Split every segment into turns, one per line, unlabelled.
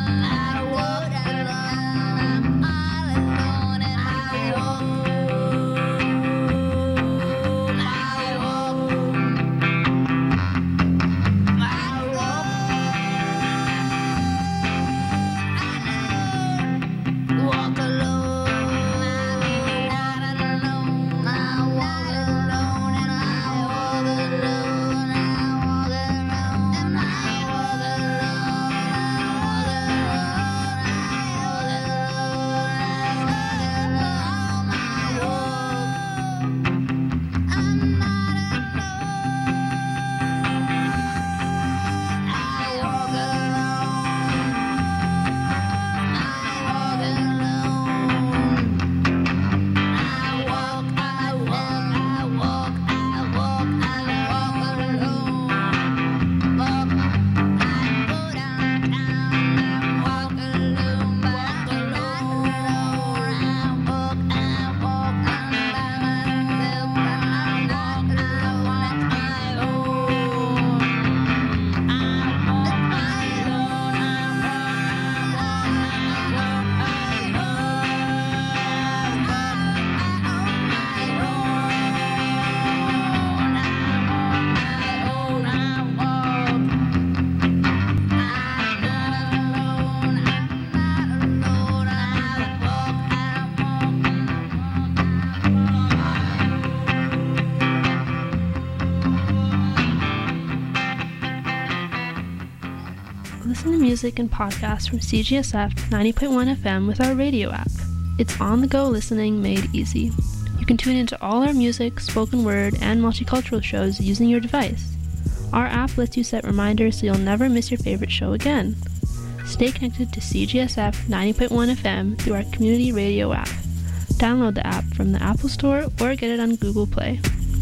Listen to music and podcasts from CGSF 90.1 FM with our radio app. It's on-the-go listening made easy. You can tune into all our music, spoken word, and multicultural shows using your device. Our app lets you set reminders so you'll never miss your favorite show again. Stay connected to CGSF 90.1 FM through our community radio app. Download the app from the Apple Store or get it on Google Play.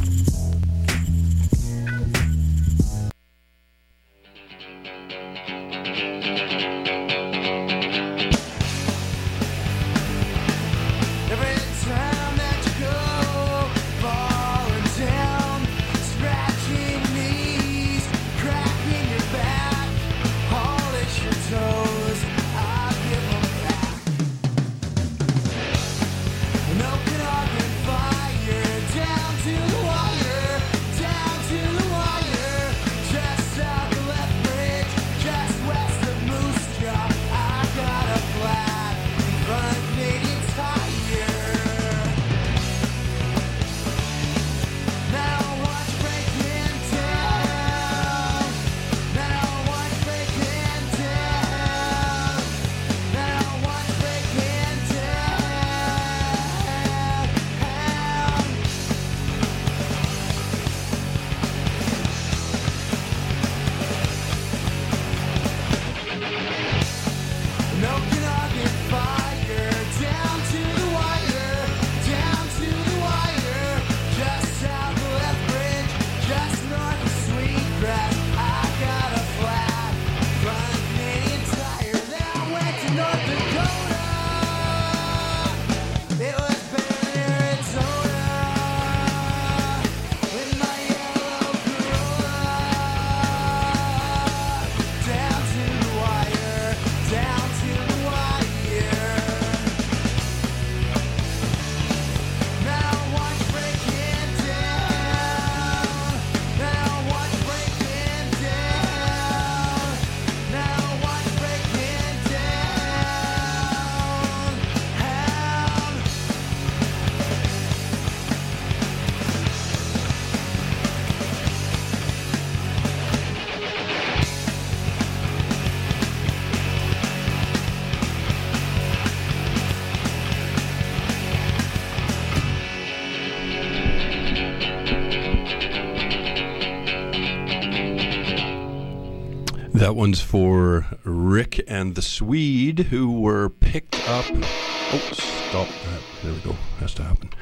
That one's for Rick and the Swede, who were picked up. Oh, stop that. There we go. Has to happen.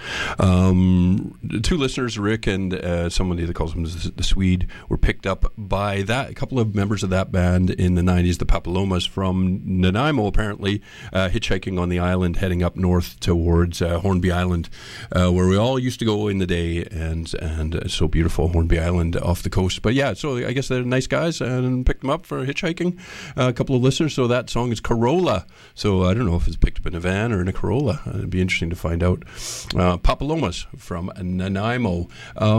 Two listeners, Rick and somebody that calls him the Swede, were picked up by a couple of members of that band in the 90s, the Papalomas from Nanaimo, apparently, hitchhiking on the island, heading up north towards Hornby Island, where we all used to go in the day, and it's so beautiful, Hornby Island off the coast. But yeah, so I guess they're nice guys and picked them up for hitchhiking. A couple of listeners. So that song is Corolla. So I don't know if it's picked up in a van or in a Corolla. It'd be interesting to find out. Papalomas from Nanaimo.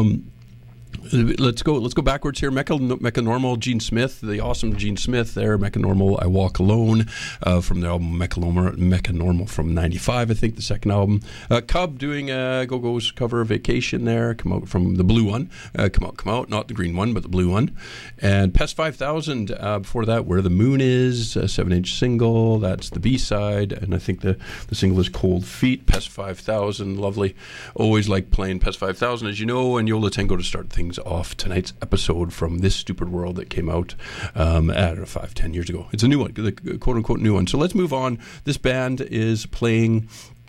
Let's go backwards here. Mechanormal, Gene Smith, the awesome Gene Smith there. Mechanormal, I Walk Alone, from the album Mechanormal from '95, I think, the second album. Cub doing Go-Go's cover, Vacation there, come out from the blue one. Come out, not the green one, but the blue one. And Pest 5000, before that, Where the Moon Is, a 7-inch single. That's the B-side, and I think the single is Cold Feet. Pest 5000, lovely. Always like playing Pest 5000, as you know, and Yola Tango to start things off tonight's episode from This Stupid World that came out, I don't know, 5-10 years ago. It's a new one, the quote-unquote new one. So let's move on. This band is playing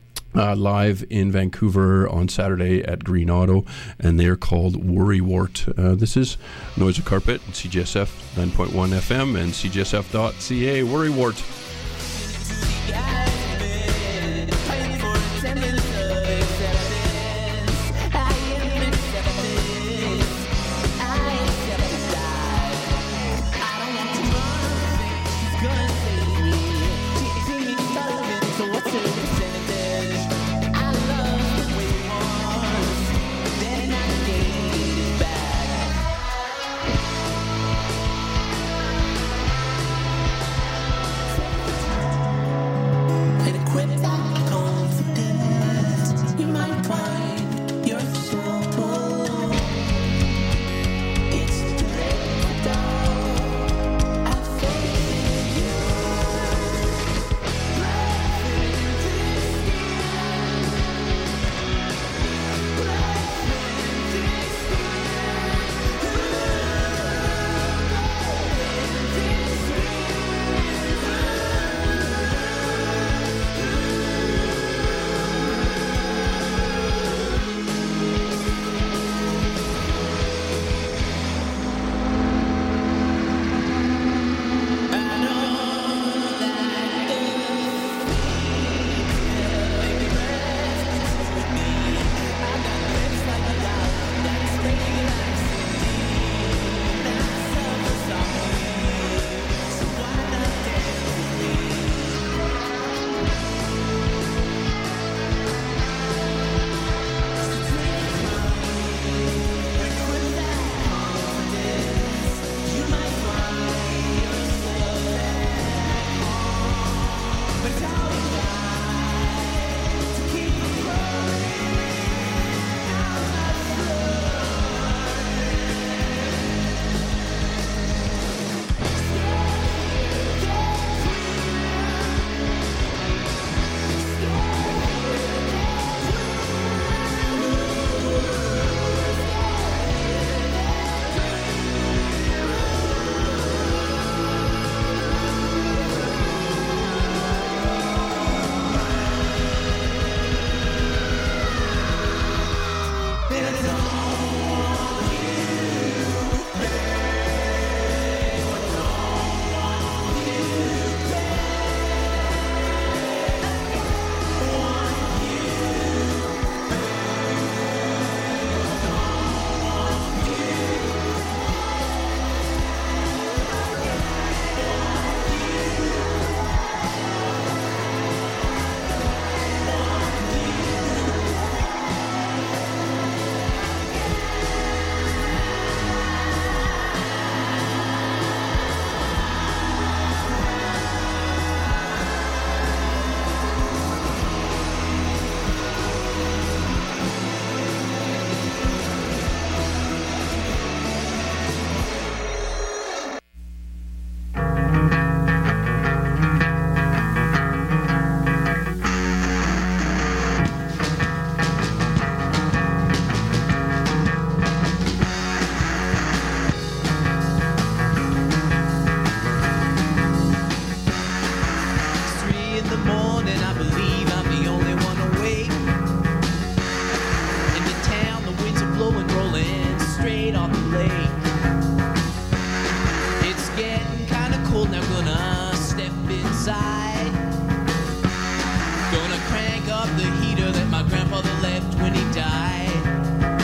live in Vancouver on Saturday at Green Auto, and they're called Worrywart. This is Noise of Carpet, CJSF 9.1 FM and CJSF.ca. Worrywart.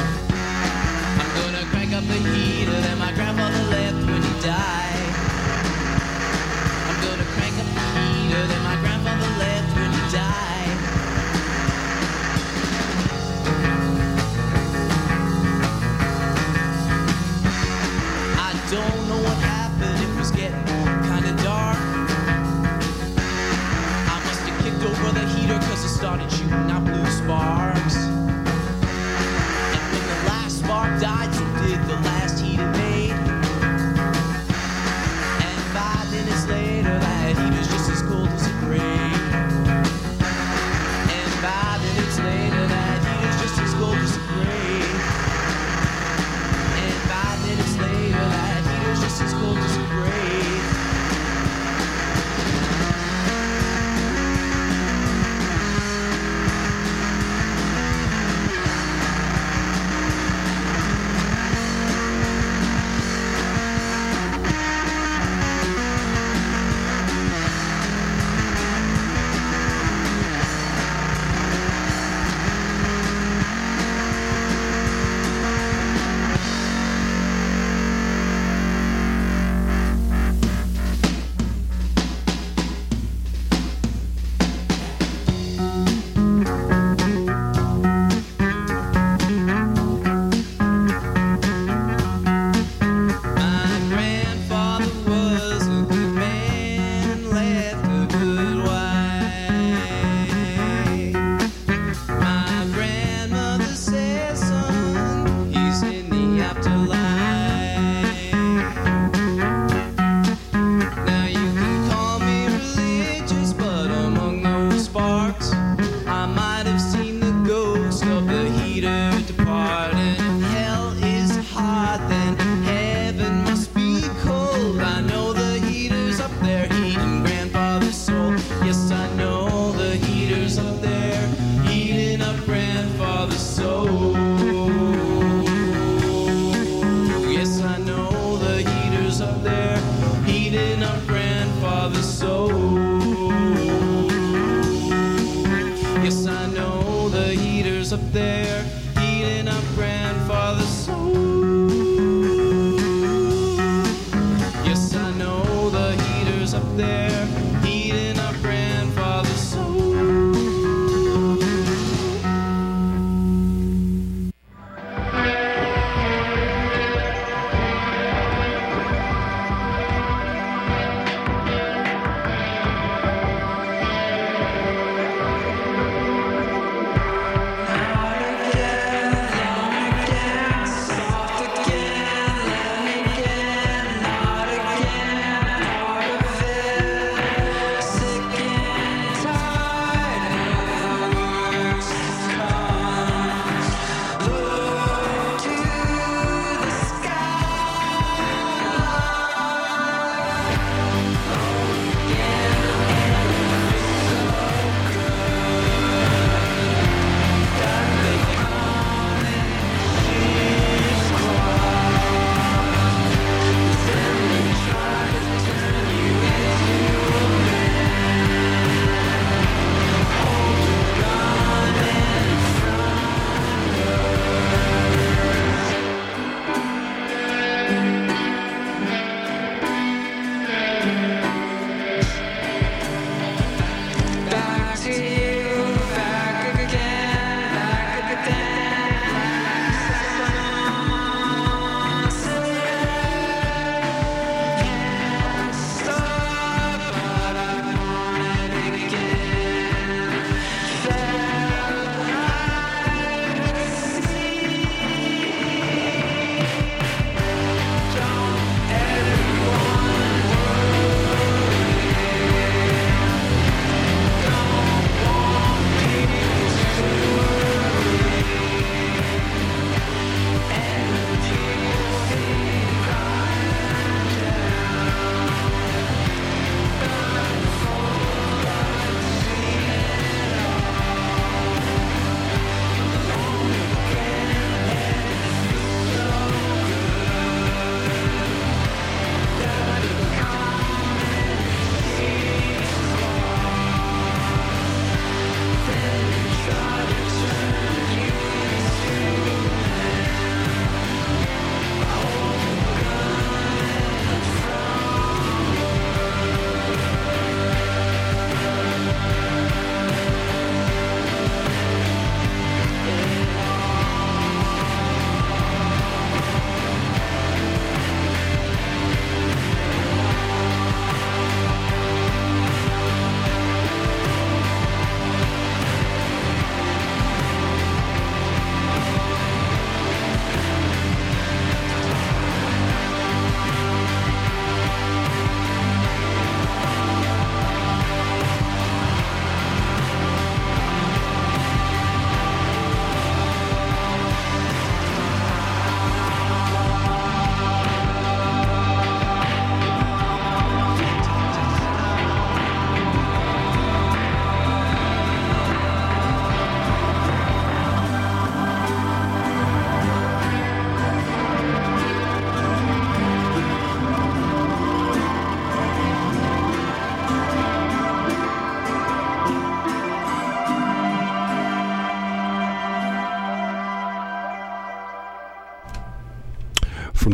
up the heater that my grandfather left when he died. over the heater cause it started shooting out blue sparks. And when the last spark died, so did the last heat it made. And 5 minutes later, that heater's just as cold as a grave. And 5 minutes later, that heater's just as cold as a grave. And 5 minutes later, that heater's just as cold as a grave. Up there, heating up grandfather's soul. Yes, I know the heater's up there, heating up grandfather's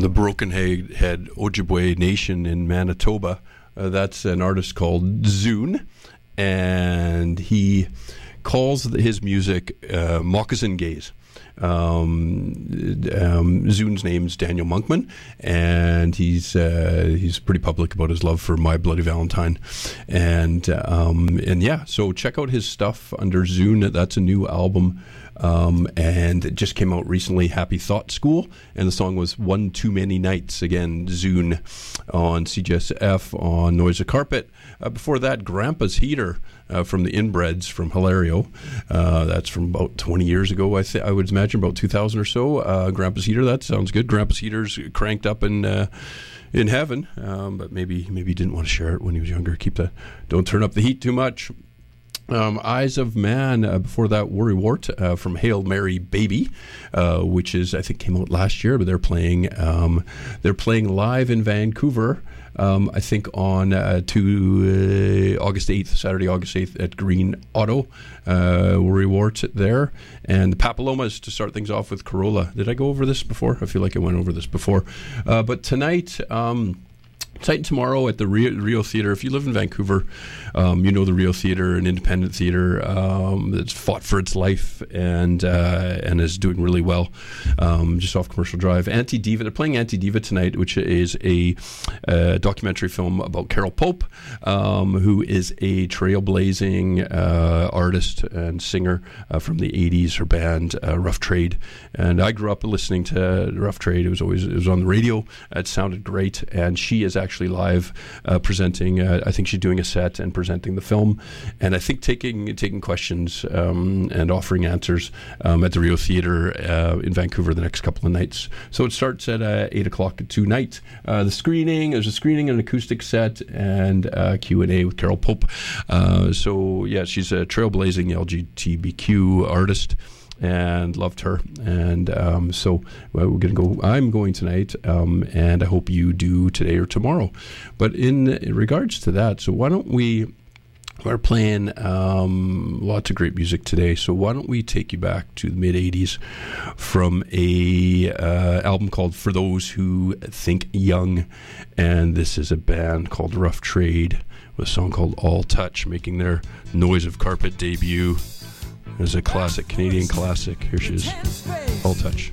the Broken Head Ojibwe Nation in Manitoba. That's an artist called Zune, and he calls his music moccasin gaze. Zune's name's Daniel Monkman, and he's pretty public about his love for My Bloody Valentine, and yeah, so check out his stuff under Zune. That's a new album, and it just came out recently, Happy Thought School, and the song was One Too Many Nights. Again, Zune on CJSF on Noise of Carpet. Before that, Grandpa's Heater from the Inbreds from Hilario. That's from about 20 years ago, I would imagine, about 2000 or so. Grandpa's Heater, that sounds good. Grandpa's Heater's cranked up in heaven, but maybe he didn't want to share it when he was younger. Don't turn up the heat too much. Eyes of Man, before that, Worry Wart from Hail Mary Baby, which is, I think, came out last year, but they're playing live in Vancouver. I think on August 8th, Saturday, August 8th at Green Auto, Worry Wart there. And the Papalomas to start things off with Corolla. Did I go over this before? I feel like I went over this before. But tonight and tomorrow at the Rio Theatre. If you live in Vancouver, you know the Rio Theatre, an independent theatre that's fought for its life and is doing really well, just off Commercial Drive. Anti-Diva, they're playing Anti-Diva tonight, which is a documentary film about Carol Pope, who is a trailblazing artist and singer from the 80s, her band Rough Trade. And I grew up listening to Rough Trade. It was on the radio. It sounded great, and she is actually live presenting. I think she's doing a set and presenting the film, and I think taking questions and offering answers at the Rio Theatre in Vancouver the next couple of nights. So it starts at 8 o'clock tonight. There's a screening, an acoustic set, and Q&A with Carol Pope. So yeah, she's a trailblazing LGBTQ artist, and loved her, and so I'm going tonight, and I hope you do today or tomorrow. But in regards to that, so why don't we're playing lots of great music today, so why don't we take you back to the mid-'80s from a album called For Those Who Think Young, and this is a band called Rough Trade with a song called All Touch, making their Noise of Carpet debut. There's a classic, Canadian classic. Here she is, All Touch.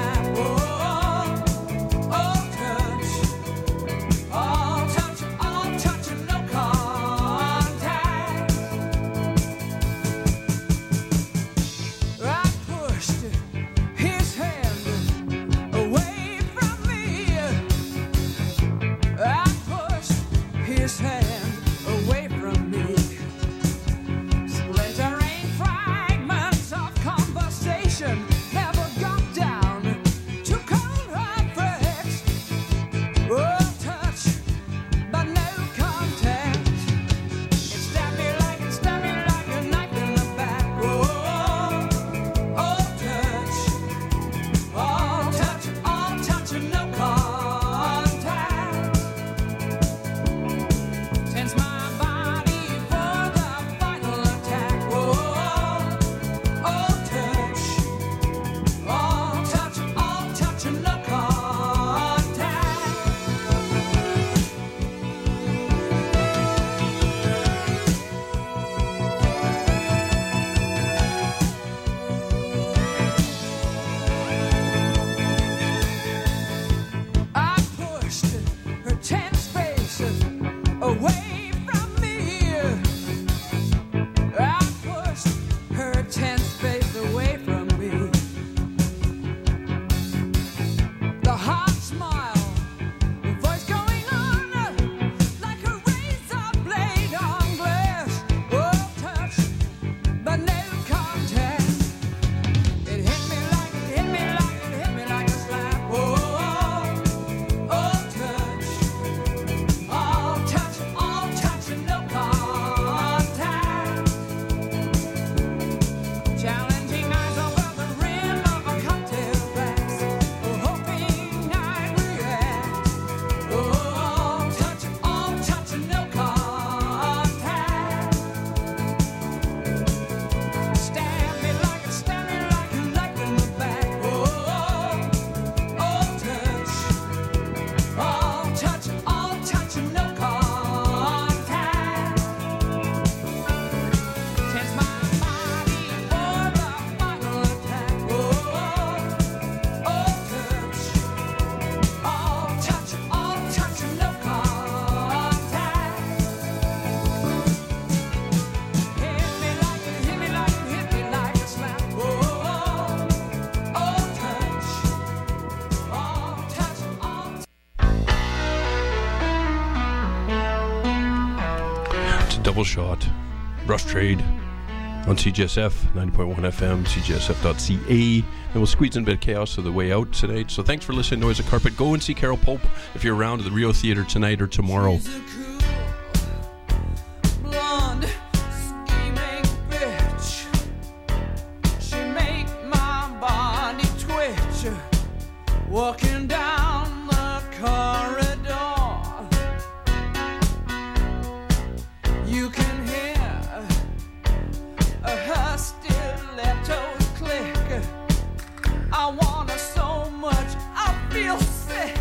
All touch,
Double Shot, Rough Trade on CJSF 90.1 FM, cjsf.ca. And we'll squeeze in a bit of chaos on the way out tonight. So thanks for listening to Noise of Carpet. Go and see Carol Pope if you're around at the Rio Theatre tonight or tomorrow.
She's a cool, blonde, scheming bitch. She make my body twitch. Walking down the corridor, you can hear her stilettos click. I want her so much, I feel sick.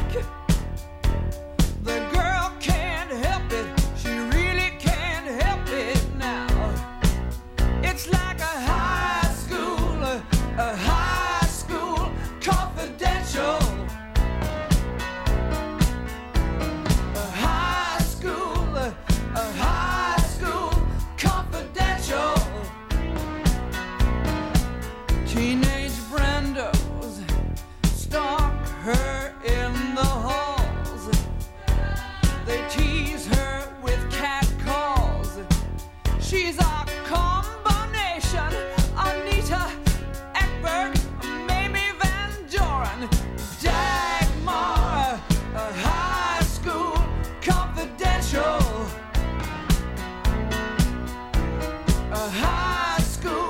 The girl can't help it, she really can't help it now. It's like a high school confidential. A high school confidential. Teenage Brendos stalk her in the halls. They tease her with cat calls. She's a combination, Anita Ekberg, Mamie Van Doren, Dagmar, a high school confidential. A high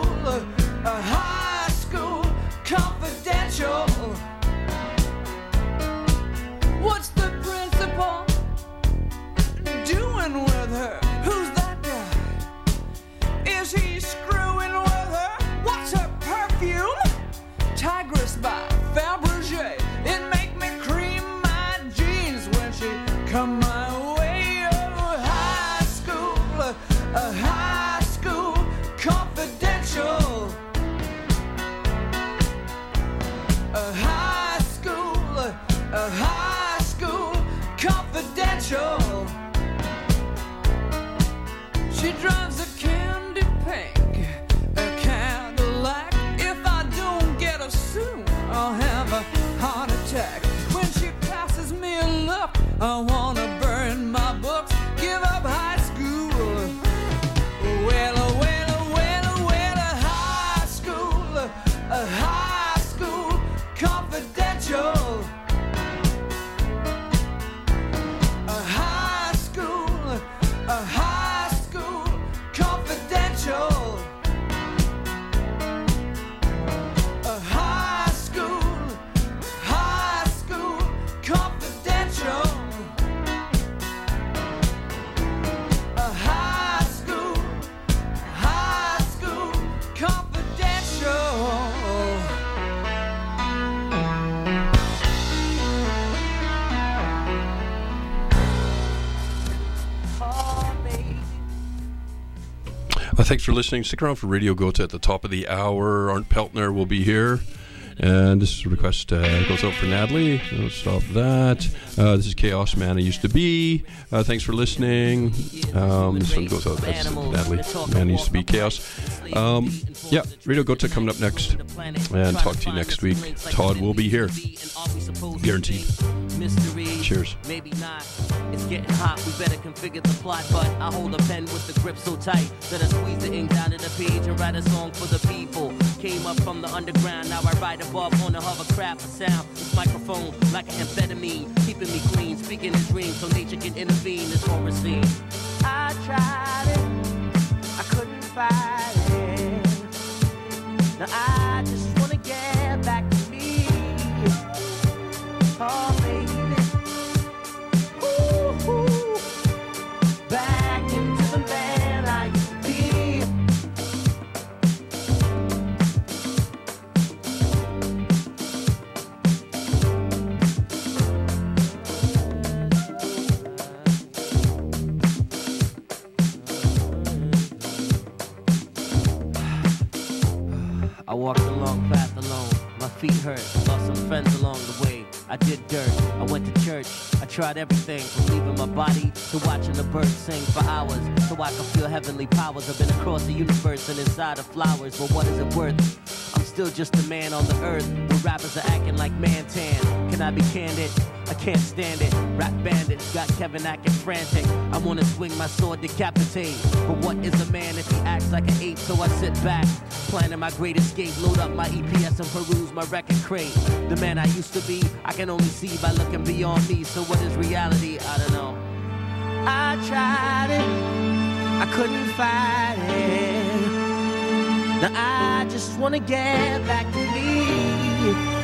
school confidential. What's the principal doing with her? Who's that guy? Is he screwing with her? What's her perfume? Tigress by Fabergé. It make me cream my jeans when she come my way. Oh, high school confidential. A high school confidential. She drives a candy pink, a Cadillac. If I don't get her soon, I'll have a heart attack. When she passes me a look, I wanna burn my books, give up high school. Well, a high school confidential. A high school confidential. A high school confidential. A high school confidential.
Thanks for listening. Stick around for Radio Gotha at the top of the hour. Arndt Peltner will be here. And this request goes out for Natalie. We'll stop that. This is Chaos Man I Used to Be. Thanks for listening. This one goes out. That's Natalie. Man I Used to Be Chaos. Yeah, Radio Gotha coming up next. And talk to you next week. Todd will be here. Guaranteed. Cheers.
Maybe not. It's getting hot. We better configure the plot. But I hold a pen with the grip so tight that I squeeze the ink down to the page and write a song for the people. Came up from the underground. Now I ride above on a hovercraft for sound. This microphone like an amphetamine, keeping me clean, speaking in dreams so nature can intervene. This horror scene. I tried it. I couldn't fight it. Now I just wanna get back to me. Oh, baby. Ooh, back into the man I used to be. I walked a long path alone. My feet hurt. Lost some friends along the way. I did dirt. I went to church. I tried everything from leaving my body to watching the birds sing for hours so I could feel heavenly powers. I've been across the universe and inside of flowers, but what is it worth? I'm still just a man on the earth where rappers are acting like Mantan. Can I be candid? I can't stand it. Rap bandits got Kevin acting frantic. I wanna swing my sword, decapitate. But what is a man if he acts like an ape? So I sit back, planning my great escape. Load up my EPS and peruse my record crate. The man I used to be, I can only see by looking beyond me. So what is reality? I don't know. I tried it, I couldn't fight it. Now I just wanna get back to me.